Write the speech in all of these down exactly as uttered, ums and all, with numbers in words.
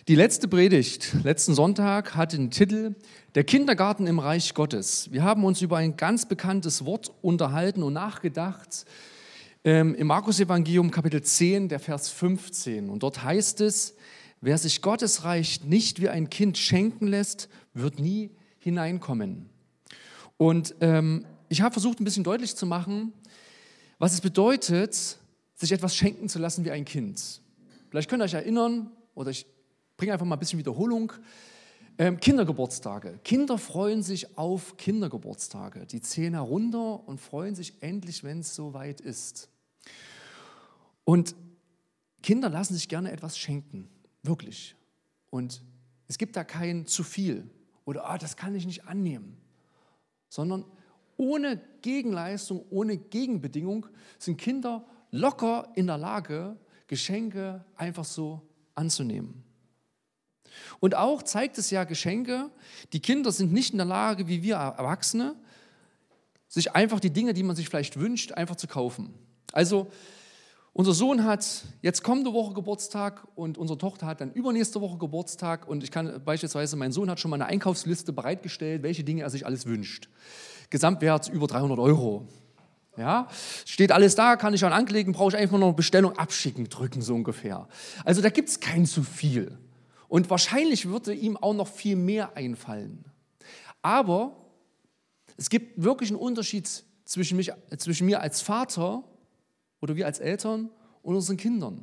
Die letzte Predigt, letzten Sonntag, hatte den Titel Der Kindergarten im Reich Gottes. Wir haben uns über ein ganz bekanntes Wort unterhalten und nachgedacht ähm, im Markus-Evangelium Kapitel zehn, der Vers fünfzehn. Und dort heißt es, wer sich Gottes Reich nicht wie ein Kind schenken lässt, wird nie hineinkommen. Und ähm, ich habe versucht, ein bisschen deutlich zu machen, was es bedeutet, sich etwas schenken zu lassen wie ein Kind. Vielleicht könnt ihr euch erinnern, oder ich bringe einfach mal ein bisschen Wiederholung. Ähm, Kindergeburtstage. Kinder freuen sich auf Kindergeburtstage. Die zählen herunter und freuen sich endlich, wenn es soweit ist. Und Kinder lassen sich gerne etwas schenken. Wirklich. Und es gibt da kein zu viel oder ah, das kann ich nicht annehmen. Sondern ohne Gegenleistung, ohne Gegenbedingung sind Kinder locker in der Lage, Geschenke einfach so anzunehmen. Und auch zeigt es ja Geschenke, die Kinder sind nicht in der Lage, wie wir Erwachsene, sich einfach die Dinge, die man sich vielleicht wünscht, einfach zu kaufen. Also unser Sohn hat jetzt kommende Woche Geburtstag und unsere Tochter hat dann übernächste Woche Geburtstag und ich kann beispielsweise, mein Sohn hat schon mal eine Einkaufsliste bereitgestellt, welche Dinge er sich alles wünscht. Gesamtwert über dreihundert Euro. Ja, steht alles da, kann ich dann anklicken, brauche ich einfach nur noch eine Bestellung abschicken, drücken so ungefähr. Also da gibt es kein zu viel. Und wahrscheinlich würde ihm auch noch viel mehr einfallen. Aber es gibt wirklich einen Unterschied zwischen, mich, zwischen mir als Vater oder wir als Eltern und unseren Kindern.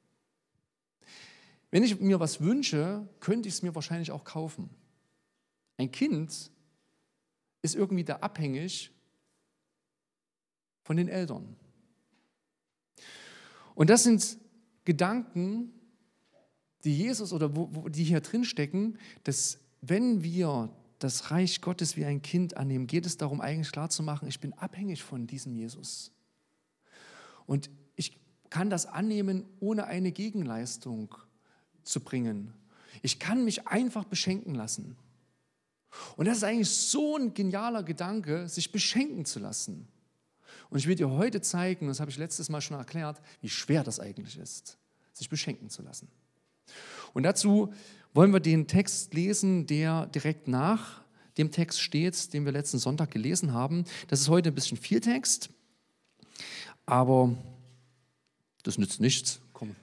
Wenn ich mir was wünsche, könnte ich es mir wahrscheinlich auch kaufen. Ein Kind ist irgendwie da abhängig von den Eltern. Und das sind Gedanken, die Jesus oder wo, wo die hier drin stecken, dass wenn wir das Reich Gottes wie ein Kind annehmen, geht es darum, eigentlich klarzumachen, ich bin abhängig von diesem Jesus. Und ich kann das annehmen, ohne eine Gegenleistung zu bringen. Ich kann mich einfach beschenken lassen. Und das ist eigentlich so ein genialer Gedanke, sich beschenken zu lassen. Und ich will dir heute zeigen, das habe ich letztes Mal schon erklärt, wie schwer das eigentlich ist, sich beschenken zu lassen. Und dazu wollen wir den Text lesen, der direkt nach dem Text steht, den wir letzten Sonntag gelesen haben. Das ist heute ein bisschen viel Text, aber das nützt nichts. Komm.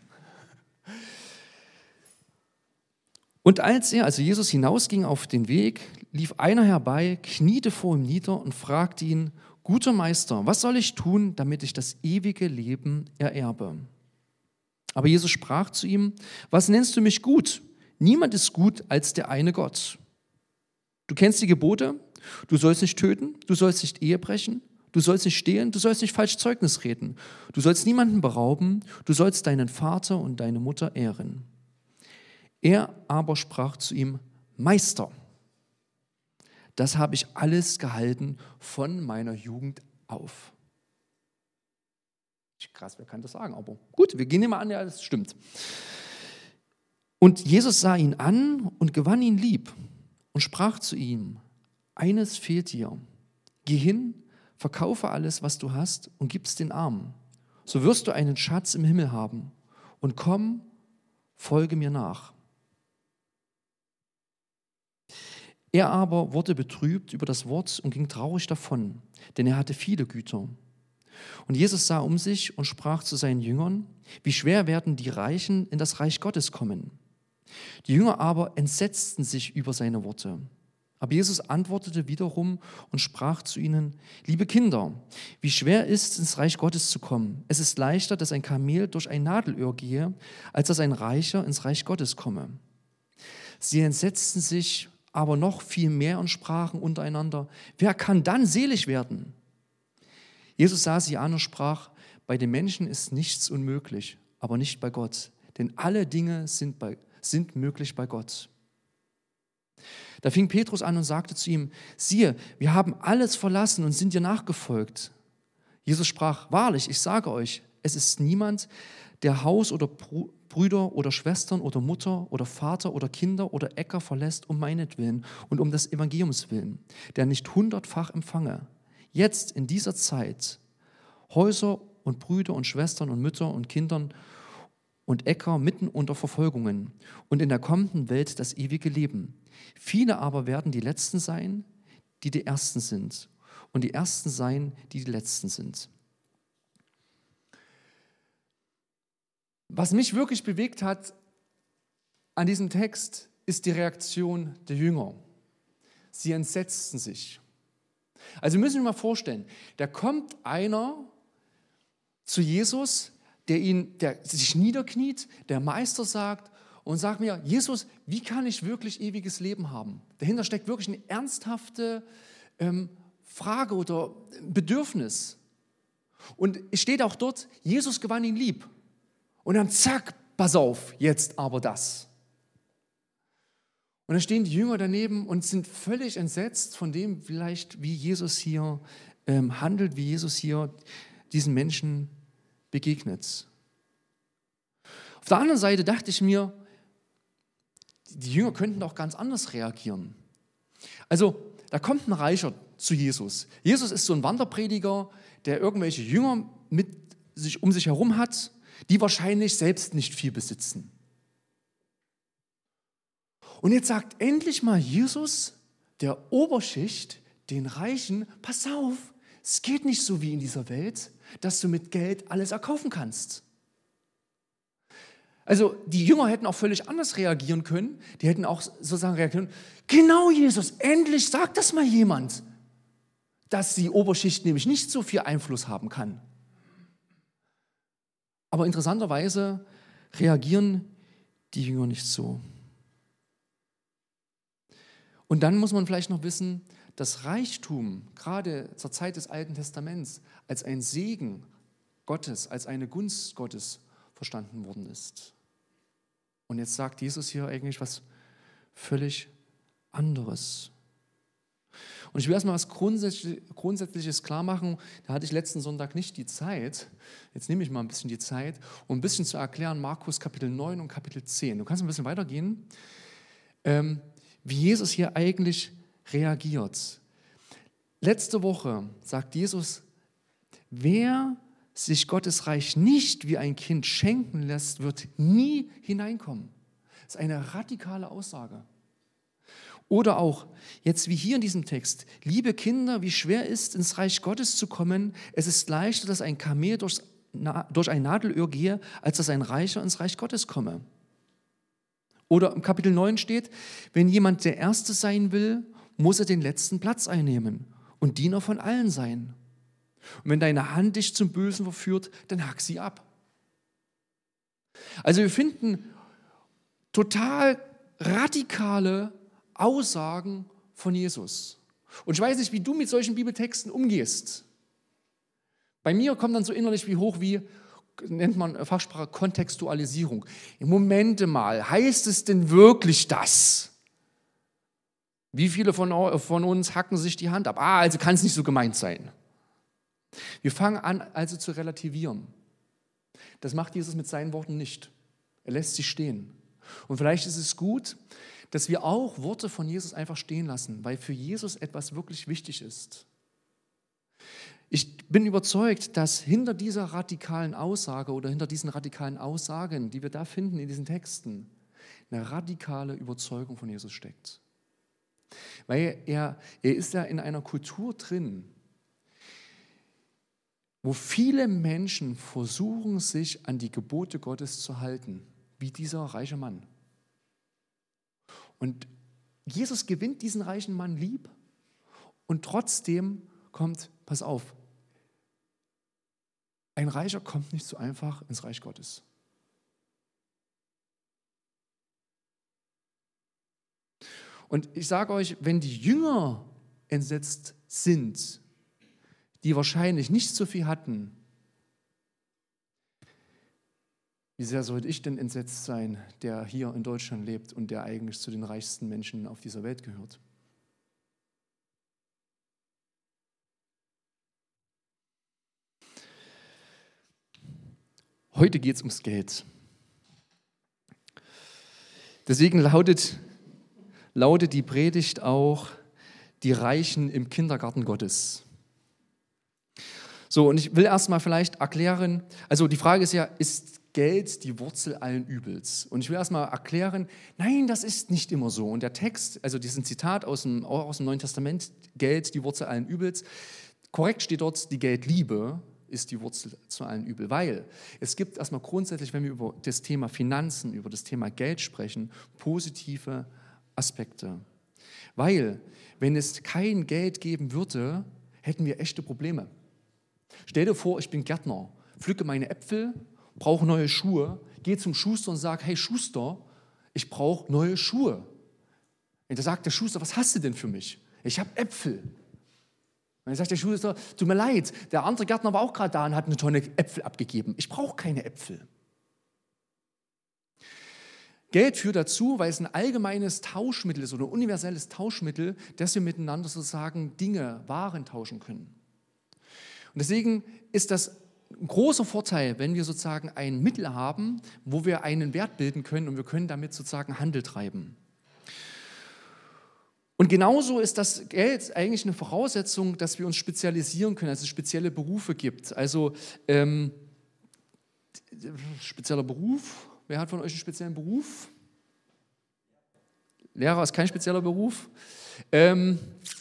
Und als er, also Jesus, hinausging auf den Weg, lief einer herbei, kniete vor ihm nieder und fragte ihn, guter Meister, was soll ich tun, damit ich das ewige Leben ererbe? Aber Jesus sprach zu ihm, was nennst du mich gut? Niemand ist gut als der eine Gott. Du kennst die Gebote, du sollst nicht töten, du sollst nicht Ehe brechen, du sollst nicht stehlen, du sollst nicht falsch Zeugnis reden, du sollst niemanden berauben, du sollst deinen Vater und deine Mutter ehren. Er aber sprach zu ihm, Meister, das habe ich alles gehalten von meiner Jugend auf. Krass, wer kann das sagen? Aber gut, wir gehen immer an, ja, das stimmt. Und Jesus sah ihn an und gewann ihn lieb und sprach zu ihm, eines fehlt dir. Geh hin, verkaufe alles, was du hast und gib's den Armen. So wirst du einen Schatz im Himmel haben. Und komm, folge mir nach. Er aber wurde betrübt über das Wort und ging traurig davon, denn er hatte viele Güter. Und Jesus sah um sich und sprach zu seinen Jüngern, wie schwer werden die Reichen in das Reich Gottes kommen. Die Jünger aber entsetzten sich über seine Worte. Aber Jesus antwortete wiederum und sprach zu ihnen, liebe Kinder, wie schwer ist es, ins Reich Gottes zu kommen. Es ist leichter, dass ein Kamel durch ein Nadelöhr gehe, als dass ein Reicher ins Reich Gottes komme. Sie entsetzten sich aber noch viel mehr und sprachen untereinander, wer kann dann selig werden? Jesus sah sie an und sprach, bei den Menschen ist nichts unmöglich, aber nicht bei Gott, denn alle Dinge sind, bei, sind möglich bei Gott. Da fing Petrus an und sagte zu ihm, siehe, wir haben alles verlassen und sind dir nachgefolgt. Jesus sprach, wahrlich, ich sage euch, es ist niemand, der Haus oder Brüder oder Schwestern oder Mutter oder Vater oder Kinder oder Äcker verlässt um meinetwillen und um des Evangeliums willen, der nicht hundertfach empfange. Jetzt in dieser Zeit Häuser und Brüder und Schwestern und Mütter und Kindern und Äcker mitten unter Verfolgungen und in der kommenden Welt das ewige Leben. Viele aber werden die Letzten sein, die die Ersten sind, und die Ersten sein, die die Letzten sind. Was mich wirklich bewegt hat an diesem Text, ist die Reaktion der Jünger. Sie entsetzten sich. Also müssen wir mal vorstellen, da kommt einer zu Jesus, der, ihn, der sich niederkniet, der Meister sagt und sagt mir, Jesus, wie kann ich wirklich ewiges Leben haben? Dahinter steckt wirklich eine ernsthafte ähm, Frage oder Bedürfnis. Und es steht auch dort, Jesus gewann ihn lieb. Und dann zack, pass auf, jetzt aber das. Und dann stehen die Jünger daneben und sind völlig entsetzt von dem vielleicht, wie Jesus hier ähm, handelt, wie Jesus hier diesen Menschen begegnet. Auf der anderen Seite dachte ich mir, die Jünger könnten doch ganz anders reagieren. Also, da kommt ein Reicher zu Jesus. Jesus ist so ein Wanderprediger, der irgendwelche Jünger mit sich, um sich herum hat, die wahrscheinlich selbst nicht viel besitzen. Und jetzt sagt endlich mal Jesus, der Oberschicht, den Reichen, pass auf, es geht nicht so wie in dieser Welt, dass du mit Geld alles erkaufen kannst. Also die Jünger hätten auch völlig anders reagieren können. Die hätten auch sozusagen reagieren können, genau Jesus, endlich sagt das mal jemand, dass die Oberschicht nämlich nicht so viel Einfluss haben kann. Aber interessanterweise reagieren die Jünger nicht so. Und dann muss man vielleicht noch wissen, dass Reichtum gerade zur Zeit des Alten Testaments als ein Segen Gottes, als eine Gunst Gottes verstanden worden ist. Und jetzt sagt Jesus hier eigentlich was völlig anderes. Und ich will erstmal was Grundsätzlich, Grundsätzliches klar machen. Da hatte ich letzten Sonntag nicht die Zeit. Jetzt nehme ich mal ein bisschen die Zeit, um ein bisschen zu erklären, Markus Kapitel neun und Kapitel zehn. Du kannst ein bisschen weitergehen, ähm, wie Jesus hier eigentlich reagiert. Letzte Woche sagt Jesus, wer sich Gottes Reich nicht wie ein Kind schenken lässt, wird nie hineinkommen. Das ist eine radikale Aussage. Oder auch, jetzt wie hier in diesem Text, liebe Kinder, wie schwer ist, ins Reich Gottes zu kommen. Es ist leichter, dass ein Kamel durchs, na, durch ein Nadelöhr gehe, als dass ein Reicher ins Reich Gottes komme. Oder im Kapitel neun steht, wenn jemand der Erste sein will, muss er den letzten Platz einnehmen und Diener von allen sein. Und wenn deine Hand dich zum Bösen verführt, dann hack sie ab. Also wir finden total radikale Aussagen von Jesus. Und ich weiß nicht, wie du mit solchen Bibeltexten umgehst. Bei mir kommt dann so innerlich wie hoch wie, nennt man Fachsprache Kontextualisierung. Im Momente mal, heißt es denn wirklich das? Wie viele von, von uns hacken sich die Hand ab? Ah, also kann es nicht so gemeint sein. Wir fangen an, also zu relativieren. Das macht Jesus mit seinen Worten nicht. Er lässt sie stehen. Und vielleicht ist es gut, dass wir auch Worte von Jesus einfach stehen lassen, weil für Jesus etwas wirklich wichtig ist. Ich bin überzeugt, dass hinter dieser radikalen Aussage oder hinter diesen radikalen Aussagen, die wir da finden in diesen Texten, eine radikale Überzeugung von Jesus steckt. Weil er, er ist ja in einer Kultur drin, wo viele Menschen versuchen, sich an die Gebote Gottes zu halten, wie dieser reiche Mann. Und Jesus gewinnt diesen reichen Mann lieb und trotzdem kommt, pass auf, ein Reicher kommt nicht so einfach ins Reich Gottes. Und ich sage euch, wenn die Jünger entsetzt sind, die wahrscheinlich nicht so viel hatten, wie sehr sollte ich denn entsetzt sein, der hier in Deutschland lebt und der eigentlich zu den reichsten Menschen auf dieser Welt gehört? Heute geht es ums Geld. Deswegen lautet, lautet die Predigt auch, die Reichen im Kindergarten Gottes. So, und ich will erstmal vielleicht erklären, also die Frage ist ja, ist Geld die Wurzel allen Übels. Und ich will erstmal erklären, nein, das ist nicht immer so. Und der Text, also diesen Zitat aus dem, aus dem Neuen Testament, Geld die Wurzel allen Übels, korrekt steht dort, die Geldliebe ist die Wurzel zu allen Übel. Weil es gibt erstmal grundsätzlich, wenn wir über das Thema Finanzen, über das Thema Geld sprechen, positive Aspekte. Weil, wenn es kein Geld geben würde, hätten wir echte Probleme. Stell dir vor, ich bin Gärtner, pflücke meine Äpfel, brauche neue Schuhe, gehe zum Schuster und sage, hey Schuster, ich brauche neue Schuhe. Und da sagt der Schuster, was hast du denn für mich? Ich habe Äpfel. Und dann sagt der Schuster, tut mir leid, der andere Gärtner war auch gerade da und hat eine Tonne Äpfel abgegeben. Ich brauche keine Äpfel. Geld führt dazu, weil es ein allgemeines Tauschmittel ist oder ein universelles Tauschmittel, dass wir miteinander sozusagen Dinge, Waren tauschen können. Und deswegen ist das ein großer Vorteil, wenn wir sozusagen ein Mittel haben, wo wir einen Wert bilden können und wir können damit sozusagen Handel treiben. Und genauso ist das Geld eigentlich eine Voraussetzung, dass wir uns spezialisieren können, dass es spezielle Berufe gibt. Also ähm, spezieller Beruf, wer hat von euch einen speziellen Beruf? Lehrer ist kein spezieller Beruf. Ähm,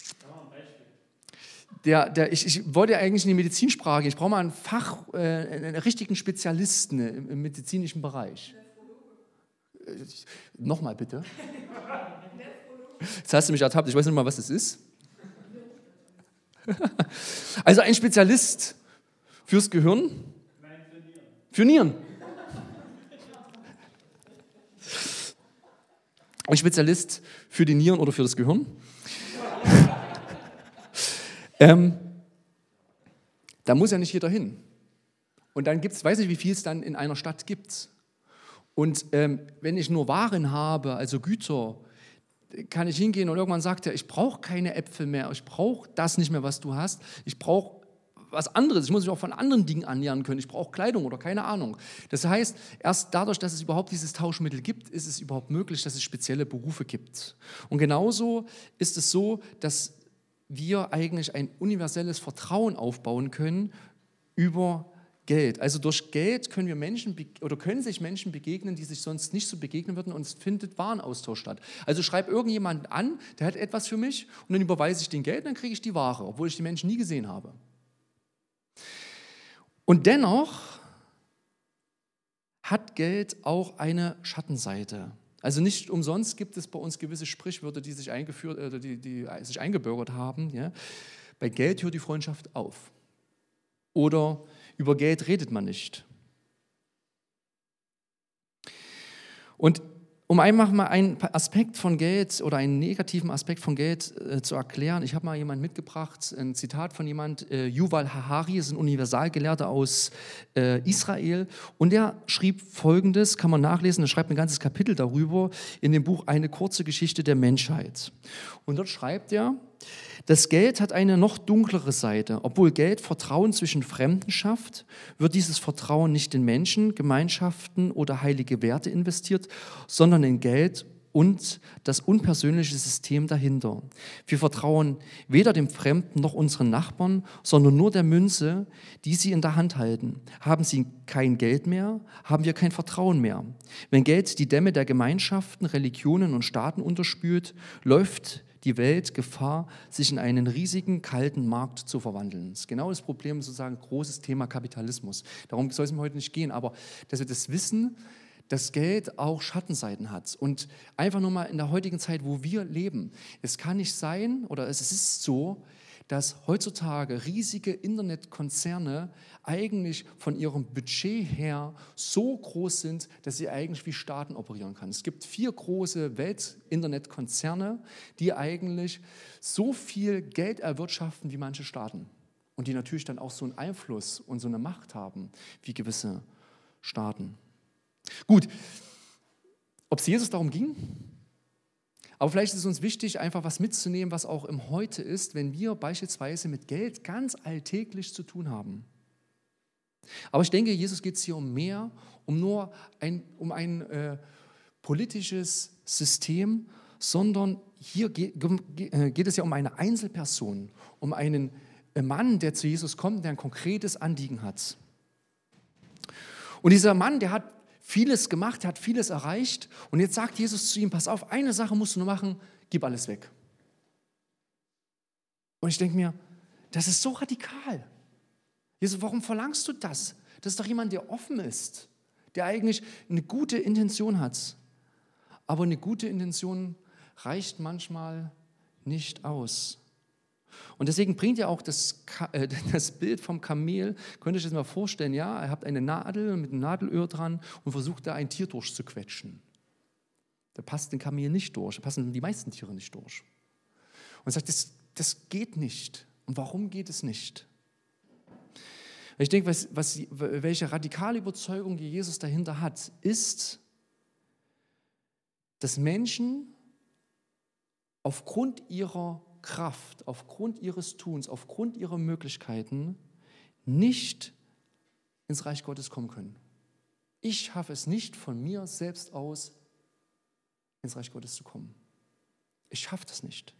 Der, der, ich, ich wollte eigentlich in die Medizinsprache, ich brauche mal einen Fach, äh, einen richtigen Spezialisten im, im medizinischen Bereich. Äh, Nochmal bitte. Jetzt hast du mich ertappt, ich weiß nicht mal, was das ist. Also ein Spezialist fürs Gehirn? Nein, für Nieren. Für Nieren. Ein Spezialist für die Nieren oder für das Gehirn? Ähm, da muss ja nicht jeder hin. Und dann gibt es, weiß nicht, wie viel es dann in einer Stadt gibt. Und ähm, wenn ich nur Waren habe, also Güter, kann ich hingehen und irgendwann sagt er, ich brauche keine Äpfel mehr, ich brauche das nicht mehr, was du hast, ich brauche was anderes, ich muss mich auch von anderen Dingen annähern können, ich brauche Kleidung oder keine Ahnung. Das heißt, erst dadurch, dass es überhaupt dieses Tauschmittel gibt, ist es überhaupt möglich, dass es spezielle Berufe gibt. Und genauso ist es so, dass wir eigentlich ein universelles Vertrauen aufbauen können über Geld. Also durch Geld können wir Menschen oder können sich Menschen begegnen, die sich sonst nicht so begegnen würden, und es findet Warenaustausch statt. Also schreib irgendjemanden an, der hat etwas für mich und dann überweise ich den Geld und dann kriege ich die Ware, obwohl ich die Menschen nie gesehen habe. Und dennoch hat Geld auch eine Schattenseite. Also nicht umsonst gibt es bei uns gewisse Sprichwörter, die sich eingeführt, äh, die, die sich eingebürgert haben. Ja? Bei Geld hört die Freundschaft auf. Oder über Geld redet man nicht. Und um einfach mal einen Aspekt von Geld oder einen negativen Aspekt von Geld äh, zu erklären, ich habe mal jemanden mitgebracht, ein Zitat von jemand, äh, Yuval Harari, ist ein Universalgelehrter aus äh, Israel, und der schrieb Folgendes, kann man nachlesen, er schreibt ein ganzes Kapitel darüber in dem Buch Eine kurze Geschichte der Menschheit. Und dort schreibt er, das Geld hat eine noch dunklere Seite. Obwohl Geld Vertrauen zwischen Fremden schafft, wird dieses Vertrauen nicht in Menschen, Gemeinschaften oder heilige Werte investiert, sondern in Geld und das unpersönliche System dahinter. Wir vertrauen weder dem Fremden noch unseren Nachbarn, sondern nur der Münze, die sie in der Hand halten. Haben sie kein Geld mehr, haben wir kein Vertrauen mehr. Wenn Geld die Dämme der Gemeinschaften, Religionen und Staaten unterspült, läuft die Welt Gefahr, sich in einen riesigen, kalten Markt zu verwandeln. Das ist genau das Problem, sozusagen großes Thema Kapitalismus. Darum soll es mir heute nicht gehen, aber dass wir das wissen, dass Geld auch Schattenseiten hat. Und einfach nur mal in der heutigen Zeit, wo wir leben, es kann nicht sein, oder es ist so, dass heutzutage riesige Internetkonzerne eigentlich von ihrem Budget her so groß sind, dass sie eigentlich wie Staaten operieren können. Es gibt vier große Welt-Internetkonzerne, die eigentlich so viel Geld erwirtschaften wie manche Staaten. Und die natürlich dann auch so einen Einfluss und so eine Macht haben wie gewisse Staaten. Gut, ob es Jesus darum ging? Aber vielleicht ist es uns wichtig, einfach was mitzunehmen, was auch im Heute ist, wenn wir beispielsweise mit Geld ganz alltäglich zu tun haben. Aber ich denke, Jesus geht es hier um mehr, um nur ein, um ein äh, politisches System, sondern hier geht, geht es ja um eine Einzelperson, um einen Mann, der zu Jesus kommt, der ein konkretes Anliegen hat. Und dieser Mann, der hat vieles gemacht, der hat vieles erreicht. Und jetzt sagt Jesus zu ihm, pass auf, eine Sache musst du nur machen, gib alles weg. Und ich denke mir, das ist so radikal. Jesus, warum verlangst du das? Das ist doch jemand, der offen ist, der eigentlich eine gute Intention hat. Aber eine gute Intention reicht manchmal nicht aus. Und deswegen bringt ja auch das, äh, das Bild vom Kamel, könnt ihr euch das mal vorstellen, ja, ihr habt eine Nadel mit einem Nadelöhr dran und versucht da ein Tier durchzuquetschen. Da passt ein Kamel nicht durch, da passen die meisten Tiere nicht durch. Und sagt, das, das geht nicht. Und warum geht es nicht? Ich denke, was, was, welche radikale Überzeugung die Jesus dahinter hat, ist, dass Menschen aufgrund ihrer Kraft, aufgrund ihres Tuns, aufgrund ihrer Möglichkeiten nicht ins Reich Gottes kommen können. Ich schaffe es nicht von mir selbst aus, ins Reich Gottes zu kommen. Ich schaffe das nicht.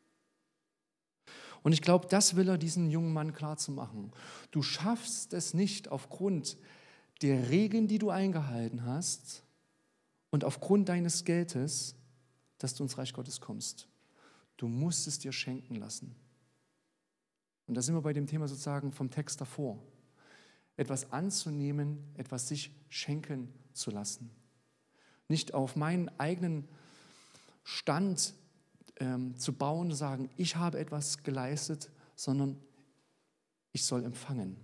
Und ich glaube, das will er diesen jungen Mann klar zu machen. Du schaffst es nicht aufgrund der Regeln, die du eingehalten hast und aufgrund deines Geldes, dass du ins Reich Gottes kommst. Du musst es dir schenken lassen. Und da sind wir bei dem Thema sozusagen vom Text davor. Etwas anzunehmen, etwas sich schenken zu lassen. Nicht auf meinen eigenen Stand ähm, zu bauen und sagen, ich habe etwas geleistet, sondern ich soll empfangen.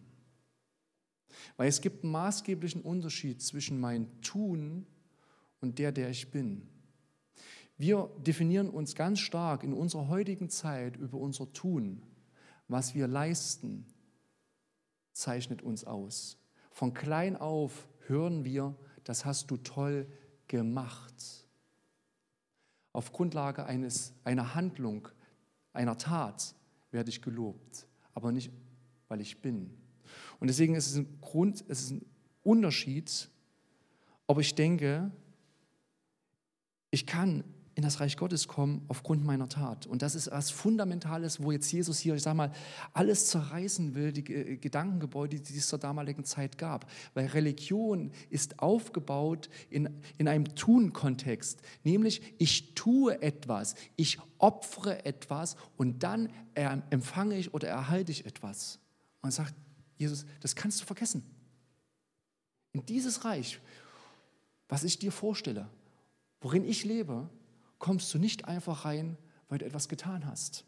Weil es gibt einen maßgeblichen Unterschied zwischen mein Tun und der, der ich bin. Wir definieren uns ganz stark in unserer heutigen Zeit über unser Tun. Was wir leisten, zeichnet uns aus. Von klein auf hören wir, das hast du toll gemacht. Auf Grundlage eines, einer Handlung, einer Tat werde ich gelobt, aber nicht, weil ich bin. Und deswegen ist es ein Grund, es ist ein Unterschied, ob ich denke, ich kann in das Reich Gottes kommen aufgrund meiner Tat. Und das ist etwas Fundamentales, wo jetzt Jesus hier, ich sage mal, alles zerreißen will, die Gedankengebäude, die es zur damaligen Zeit gab. Weil Religion ist aufgebaut in, in einem Tun-Kontext, nämlich ich tue etwas, ich opfere etwas und dann empfange ich oder erhalte ich etwas. Und sagt Jesus, das kannst du vergessen. In dieses Reich, was ich dir vorstelle, worin ich lebe, kommst du nicht einfach rein, weil du etwas getan hast.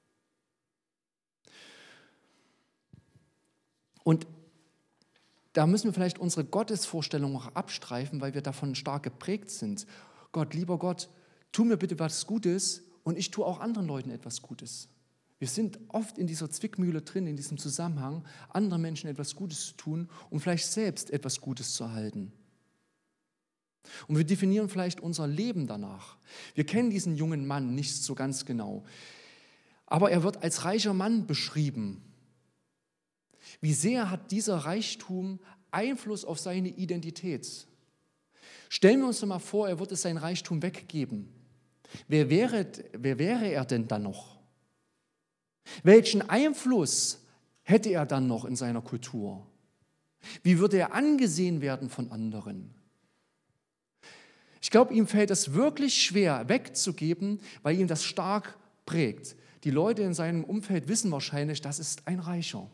Und da müssen wir vielleicht unsere Gottesvorstellung noch abstreifen, weil wir davon stark geprägt sind. Gott, lieber Gott, tu mir bitte was Gutes und ich tue auch anderen Leuten etwas Gutes. Wir sind oft in dieser Zwickmühle drin, in diesem Zusammenhang, anderen Menschen etwas Gutes zu tun, um vielleicht selbst etwas Gutes zu erhalten. Und wir definieren vielleicht unser Leben danach. Wir kennen diesen jungen Mann nicht so ganz genau. Aber er wird als reicher Mann beschrieben. Wie sehr hat dieser Reichtum Einfluss auf seine Identität? Stellen wir uns doch mal vor, er würde sein Reichtum weggeben. Wer wäre, wer wäre er denn dann noch? Welchen Einfluss hätte er dann noch in seiner Kultur? Wie würde er angesehen werden von anderen? Ich glaube, ihm fällt es wirklich schwer, wegzugeben, weil ihn das stark prägt. Die Leute in seinem Umfeld wissen wahrscheinlich, das ist ein Reicher.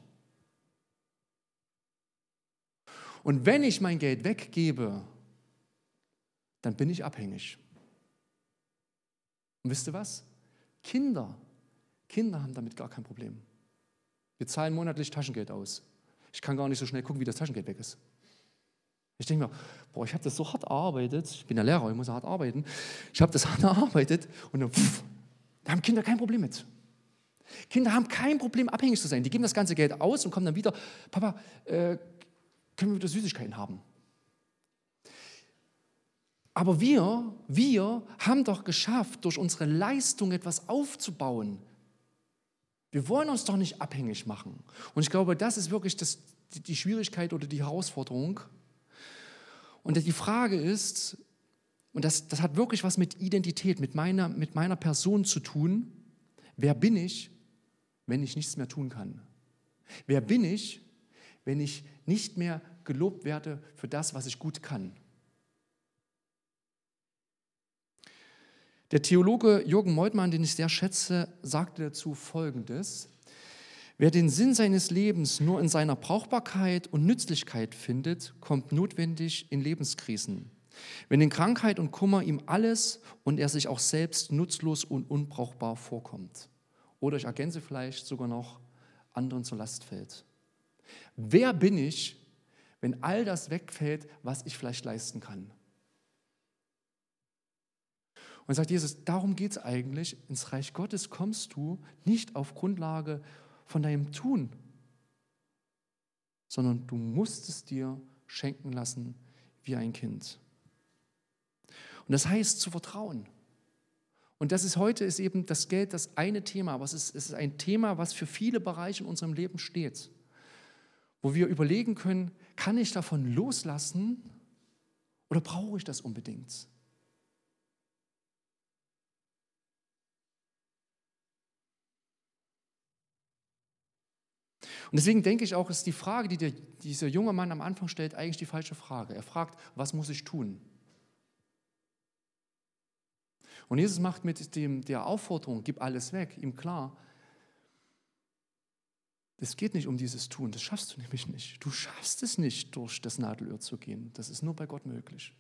Und wenn ich mein Geld weggebe, dann bin ich abhängig. Und wisst ihr was? Kinder, Kinder haben damit gar kein Problem. Wir zahlen monatlich Taschengeld aus. Ich kann gar nicht so schnell gucken, wie das Taschengeld weg ist. Ich denke mir, boah, ich habe das so hart erarbeitet, ich bin ja Lehrer, ich muss hart arbeiten, ich habe das hart erarbeitet und dann, pff, da haben Kinder kein Problem mit. Kinder haben kein Problem, abhängig zu sein. Die geben das ganze Geld aus und kommen dann wieder, Papa, äh, können wir wieder Süßigkeiten haben? Aber wir, wir haben doch geschafft, durch unsere Leistung etwas aufzubauen. Wir wollen uns doch nicht abhängig machen. Und ich glaube, das ist wirklich das, die, die Schwierigkeit oder die Herausforderung. Und die Frage ist, und das, das hat wirklich was mit Identität, mit meiner, mit meiner Person zu tun, wer bin ich, wenn ich nichts mehr tun kann? Wer bin ich, wenn ich nicht mehr gelobt werde für das, was ich gut kann. Der Theologe Jürgen Moltmann, den ich sehr schätze, sagte dazu Folgendes: Wer den Sinn seines Lebens nur in seiner Brauchbarkeit und Nützlichkeit findet, kommt notwendig in Lebenskrisen. Wenn in Krankheit und Kummer ihm alles und er sich auch selbst nutzlos und unbrauchbar vorkommt. Oder ich ergänze vielleicht sogar noch, anderen zur Last fällt. Wer bin ich, wenn all das wegfällt, was ich vielleicht leisten kann? Und sagt Jesus, darum geht es eigentlich. Ins Reich Gottes kommst du nicht auf Grundlage von deinem Tun, sondern du musst es dir schenken lassen wie ein Kind. Und das heißt, zu vertrauen. Und das ist heute ist eben das Geld das eine Thema, aber es ist, es ist ein Thema, was für viele Bereiche in unserem Leben steht, wo wir überlegen können, kann ich davon loslassen oder brauche ich das unbedingt? Und deswegen denke ich auch, ist die Frage, die der, dieser junge Mann am Anfang stellt, eigentlich die falsche Frage. Er fragt, was muss ich tun? Und Jesus macht mit dem, der Aufforderung, gib alles weg, ihm klar, es geht nicht um dieses Tun, das schaffst du nämlich nicht. Du schaffst es nicht, durch das Nadelöhr zu gehen. Das ist nur bei Gott möglich.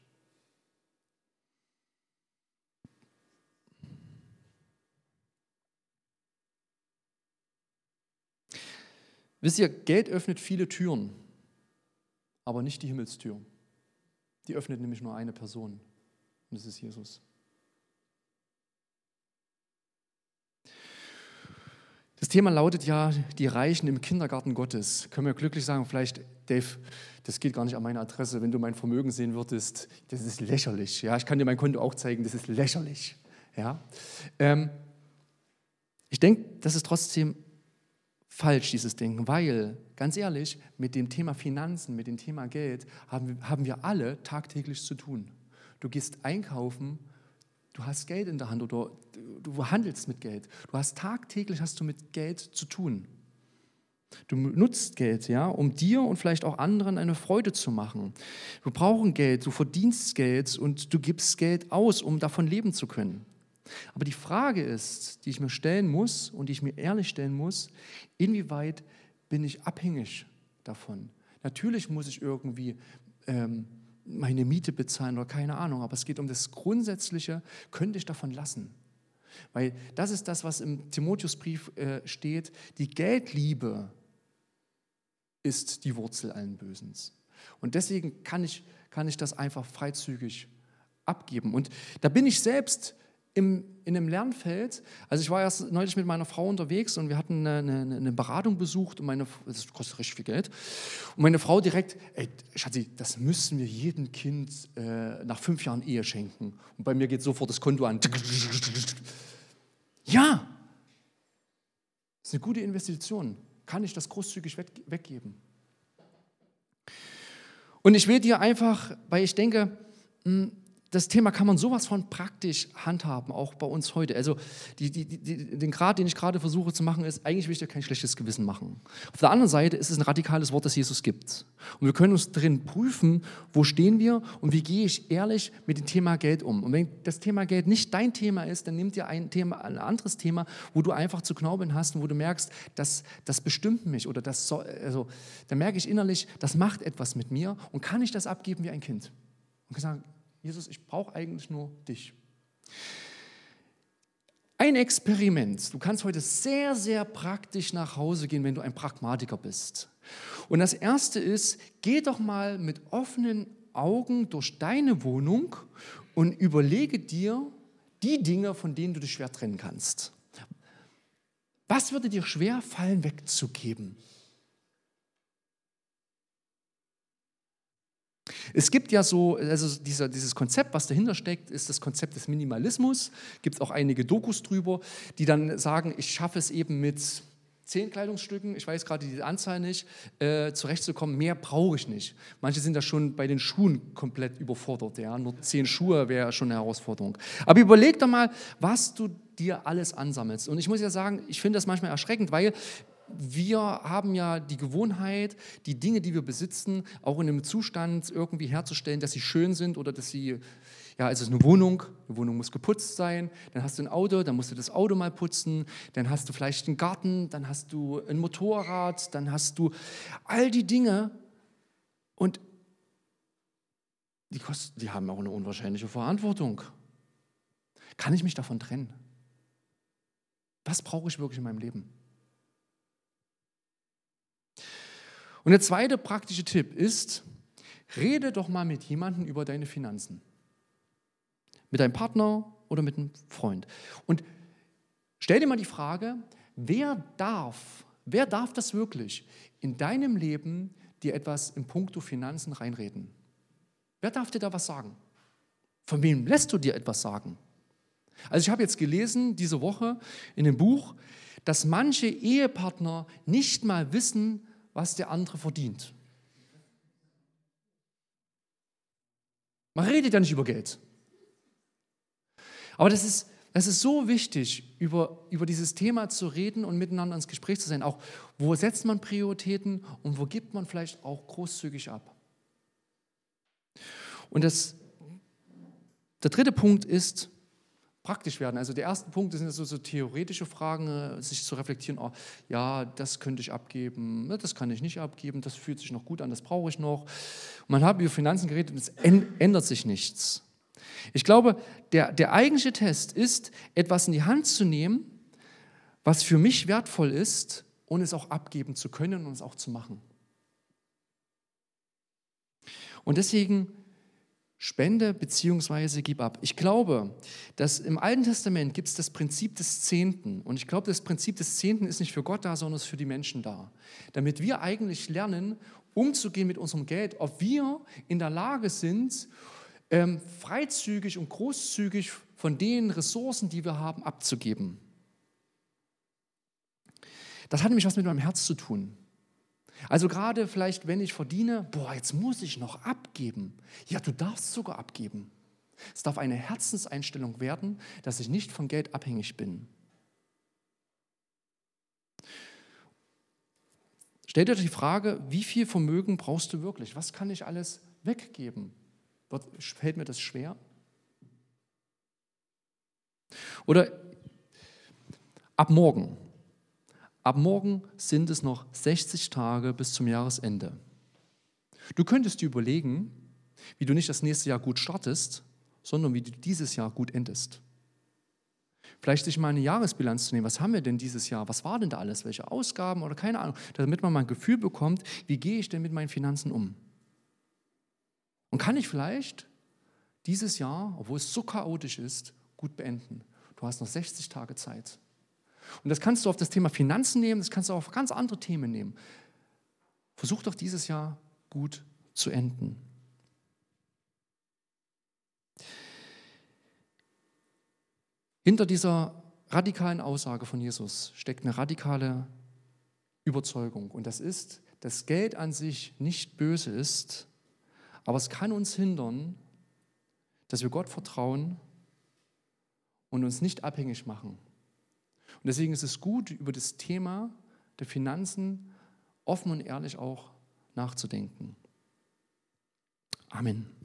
Wisst ihr, Geld öffnet viele Türen, aber nicht die Himmelstür. Die öffnet nämlich nur eine Person, und das ist Jesus. Das Thema lautet ja, die Reichen im Kindergarten Gottes. Können wir glücklich sagen, vielleicht, Dave, das geht gar nicht an meine Adresse, wenn du mein Vermögen sehen würdest, das ist lächerlich. Ja, ich kann dir mein Konto auch zeigen, das ist lächerlich. Ja, ähm, ich denke, das ist trotzdem falsch, dieses Denken, weil, ganz ehrlich, mit dem Thema Finanzen, mit dem Thema Geld haben wir, haben wir alle tagtäglich zu tun. Du gehst einkaufen, du hast Geld in der Hand oder du handelst mit Geld. Du hast tagtäglich hast du mit Geld zu tun. Du nutzt Geld, ja, um dir und vielleicht auch anderen eine Freude zu machen. Wir brauchen Geld, du verdienst Geld und du gibst Geld aus, um davon leben zu können. Aber die Frage ist, die ich mir stellen muss und die ich mir ehrlich stellen muss, inwieweit bin ich abhängig davon? Natürlich muss ich irgendwie ähm, meine Miete bezahlen oder keine Ahnung, aber es geht um das Grundsätzliche, könnte ich davon lassen? Weil das ist das, was im Timotheusbrief äh, steht, die Geldliebe ist die Wurzel allen Bösens. Und deswegen kann ich, kann ich das einfach freizügig abgeben. Und da bin ich selbst Im, in einem Lernfeld, also ich war erst neulich mit meiner Frau unterwegs und wir hatten eine, eine, eine Beratung besucht und meine, das kostet richtig viel Geld, und meine Frau direkt, ey Schatzi, das müssen wir jedem Kind äh, nach fünf Jahren Ehe schenken. Und bei mir geht sofort das Konto an. Ja, das ist eine gute Investition. Kann ich das großzügig weg, weggeben? Und ich will dir einfach, weil ich denke, mh, das Thema kann man sowas von praktisch handhaben, auch bei uns heute. Also die, die, die, den Grad, den ich gerade versuche zu machen, ist, eigentlich will ich dir kein schlechtes Gewissen machen. Auf der anderen Seite ist es ein radikales Wort, das Jesus gibt. Und wir können uns drin prüfen, wo stehen wir und wie gehe ich ehrlich mit dem Thema Geld um. Und wenn das Thema Geld nicht dein Thema ist, dann nimm dir ein, Thema, ein anderes Thema, wo du einfach zu knaubeln hast und wo du merkst, das, das bestimmt mich oder das soll, also, dann merke ich innerlich, das macht etwas mit mir und kann ich das abgeben wie ein Kind. Und kann sagen, Jesus, ich brauche eigentlich nur dich. Ein Experiment. Du kannst heute sehr, sehr praktisch nach Hause gehen, wenn du ein Pragmatiker bist. Und das Erste ist, geh doch mal mit offenen Augen durch deine Wohnung und überlege dir die Dinge, von denen du dich schwer trennen kannst. Was würde dir schwer fallen, wegzugeben? Es gibt ja so, also dieser, dieses Konzept, was dahinter steckt, ist das Konzept des Minimalismus. Es gibt auch einige Dokus drüber, die dann sagen, ich schaffe es eben mit zehn Kleidungsstücken, ich weiß gerade die Anzahl nicht, äh, zurechtzukommen, mehr brauche ich nicht. Manche sind da schon bei den Schuhen komplett überfordert, ja? Nur zehn Schuhe wäre schon eine Herausforderung. Aber überleg doch mal, was du dir alles ansammelst. Und ich muss ja sagen, ich finde das manchmal erschreckend, weil wir haben ja die Gewohnheit, die Dinge, die wir besitzen, auch in einem Zustand irgendwie herzustellen, dass sie schön sind oder dass sie, ja, also es ist eine Wohnung, eine Wohnung muss geputzt sein, dann hast du ein Auto, dann musst du das Auto mal putzen, dann hast du vielleicht einen Garten, dann hast du ein Motorrad, dann hast du all die Dinge und die, kosten, die haben auch eine unwahrscheinliche Verantwortung. Kann ich mich davon trennen? Was brauche ich wirklich in meinem Leben? Und der zweite praktische Tipp ist, rede doch mal mit jemandem über deine Finanzen. Mit deinem Partner oder mit einem Freund. Und stell dir mal die Frage, wer darf, wer darf das wirklich in deinem Leben dir etwas in puncto Finanzen reinreden? Wer darf dir da was sagen? Von wem lässt du dir etwas sagen? Also ich habe jetzt gelesen diese Woche in dem Buch, dass manche Ehepartner nicht mal wissen, was der andere verdient. Man redet ja nicht über Geld. Aber das ist, das ist so wichtig, über, über dieses Thema zu reden und miteinander ins Gespräch zu sein. Auch wo setzt man Prioritäten und wo gibt man vielleicht auch großzügig ab. Und das, der dritte Punkt ist, praktisch werden. Also der erste Punkt sind so, so theoretische Fragen, sich zu reflektieren, oh, ja, das könnte ich abgeben, das kann ich nicht abgeben, das fühlt sich noch gut an, das brauche ich noch. Und man hat über Finanzen geredet und es ändert sich nichts. Ich glaube, der, der eigentliche Test ist, etwas in die Hand zu nehmen, was für mich wertvoll ist und es auch abgeben zu können und es auch zu machen. Und deswegen Spende bzw. gib ab. Ich glaube, dass im Alten Testament gibt es das Prinzip des Zehnten. Und ich glaube, das Prinzip des Zehnten ist nicht für Gott da, sondern ist für die Menschen da. Damit wir eigentlich lernen, umzugehen mit unserem Geld, ob wir in der Lage sind, ähm, freizügig und großzügig von den Ressourcen, die wir haben, abzugeben. Das hat nämlich was mit meinem Herz zu tun. Also gerade vielleicht, wenn ich verdiene, boah, jetzt muss ich noch abgeben. Ja, du darfst sogar abgeben. Es darf eine Herzenseinstellung werden, dass ich nicht von Geld abhängig bin. Stell dir die Frage, wie viel Vermögen brauchst du wirklich? Was kann ich alles weggeben? Fällt mir das schwer? Oder ab morgen. Ab morgen sind es noch sechzig Tage bis zum Jahresende. Du könntest dir überlegen, wie du nicht das nächste Jahr gut startest, sondern wie du dieses Jahr gut endest. Vielleicht sich mal eine Jahresbilanz zu nehmen. Was haben wir denn dieses Jahr? Was war denn da alles? Welche Ausgaben oder keine Ahnung, damit man mal ein Gefühl bekommt, wie gehe ich denn mit meinen Finanzen um? Und kann ich vielleicht dieses Jahr, obwohl es so chaotisch ist, gut beenden? Du hast noch sechzig Tage Zeit. Und das kannst du auf das Thema Finanzen nehmen, das kannst du auf ganz andere Themen nehmen. Versuch doch dieses Jahr gut zu enden. Hinter dieser radikalen Aussage von Jesus steckt eine radikale Überzeugung. Und das ist, dass Geld an sich nicht böse ist, aber es kann uns hindern, dass wir Gott vertrauen und uns nicht abhängig machen. Und deswegen ist es gut, über das Thema der Finanzen offen und ehrlich auch nachzudenken. Amen.